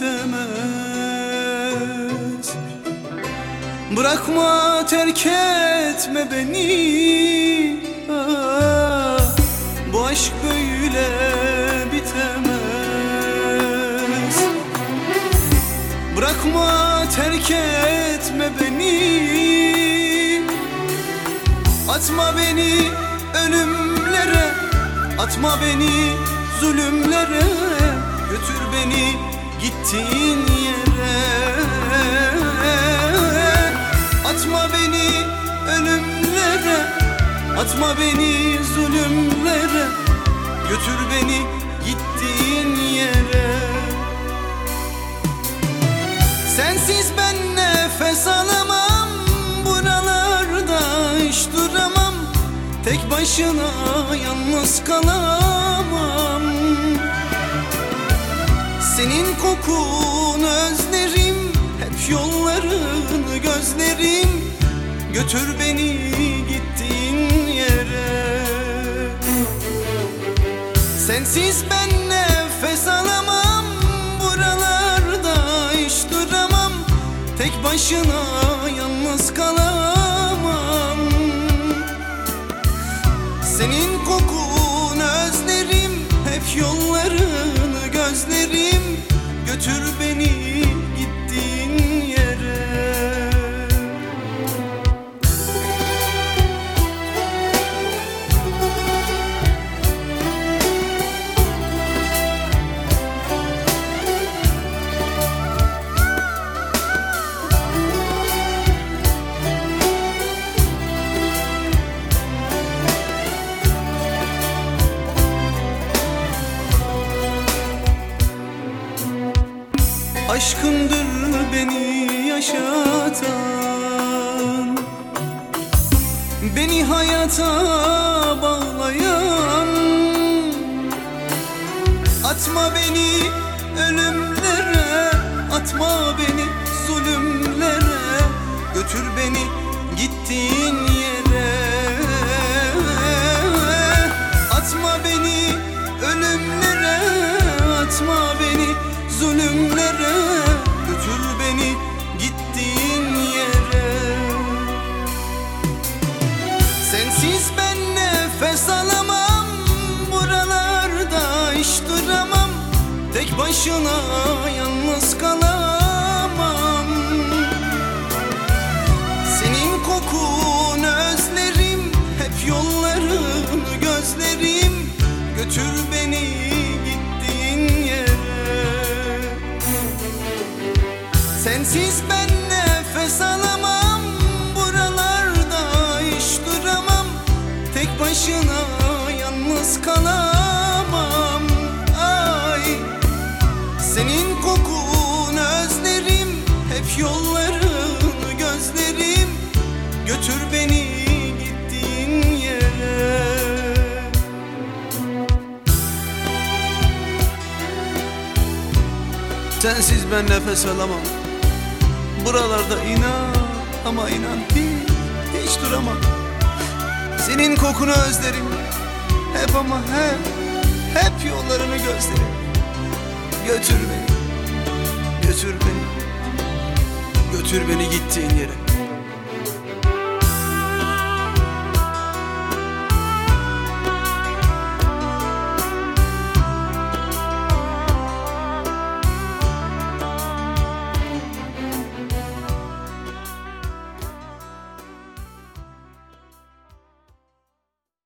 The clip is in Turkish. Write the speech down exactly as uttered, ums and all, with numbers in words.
bitemez. Bırakma, terk etme beni, ah, bu aşk böyle bitemez. Bırakma, terk etme beni, atma beni ölümlere, atma beni zulümlere, götür beni gittiğin yere. Atma beni ölümlere, atma beni zulümlere, götür beni gittiğin yere. Sensiz ben nefes alamam, buralarda hiç duramam, tek başına yalnız kalamam. Senin kokunu özlerim, hep yollarını gözlerim, götür beni gittiğin yere. Sensiz ben nefes alamam, buralarda hiç duramam, tek başına yalnız kalamam. Senin kokunu özlerim, hep yollarını gözlerim, götür beni gittiğin yere. Aşkındır beni yaşatan, beni hayata bağlayan. Atma beni ölümlere, atma beni zulümlere, götür beni gittiğin yere. Atma beni ölümlere, atma beni zulümlere, götür beni gittiğin yere. Sensiz ben nefes alamam, buralarda hiç duramam, tek başına yalnız kalamam. Senin kokunu özlerim, hep yollarını gözlerim, götür beni gittiğin yere. Sensiz ben nefes alamam, buralarda hiç duramam, tek başına yalnız kalamam. Ay, senin kokunu özlerim, hep yollarını gözlerim, götür beni gittiğin yere. Sensiz ben nefes alamam, buralarda inan ama inan hiç, hiç duramam. Senin kokunu özlerim, hep ama hep, hep yollarını gözlerim, götür beni, götür beni, götür beni gittiğin yere.